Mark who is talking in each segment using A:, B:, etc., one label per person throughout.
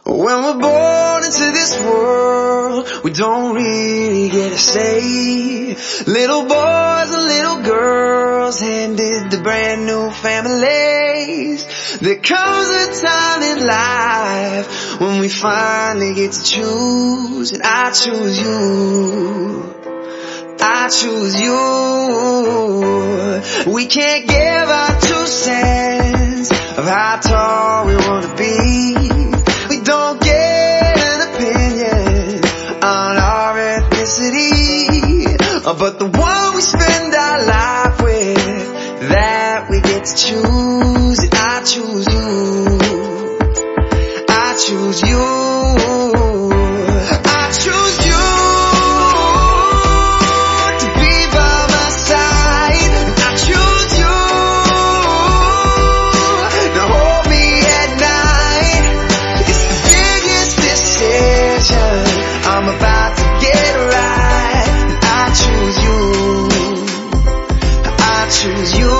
A: When we're born into this world, we don't really get a say. Little boys and little girls handed to brand new families. There comes a time in life when we finally get to choose, and I choose you. I choose you. We can't give our 2 cents of how tall we want to be. We don't get an opinion on our ethnicity, but the one we spend our life with, that we get to choose. And I choose you. I choose you. I choose you. I'm about to get right. I choose you. I choose you.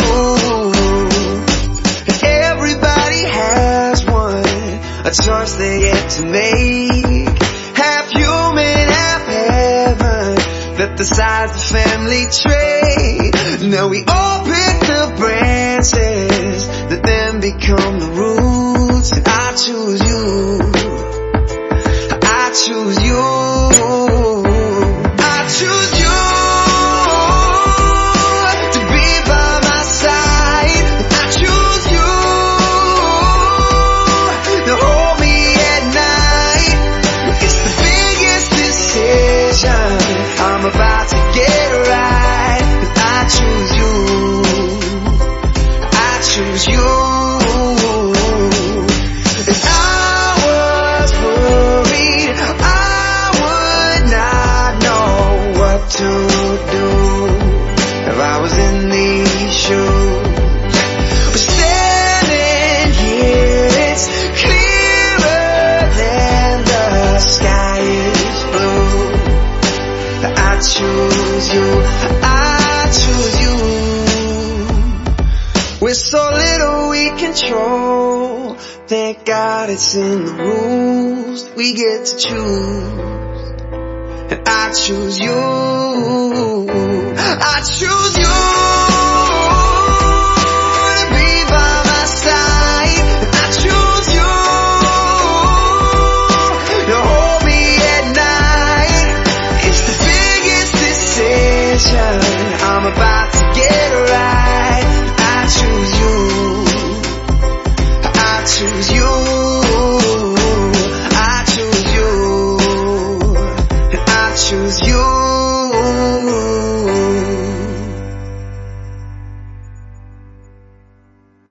A: Everybody has one, a choice they get to make. Half human, half heaven, that decides the family trait. Now we all pick the branches that then become the roots. And I choose you. I choose you. I choose you to be by my side. I choose you to hold me at night. It's the biggest decision I'm about to get right. I choose you. I choose you. And I was worried to do if I was in these shoes. But standing here, it's clearer than the sky is blue. I choose you. I choose you. With so little we control, thank God it's in the rules that we get to choose. And I choose you. I choose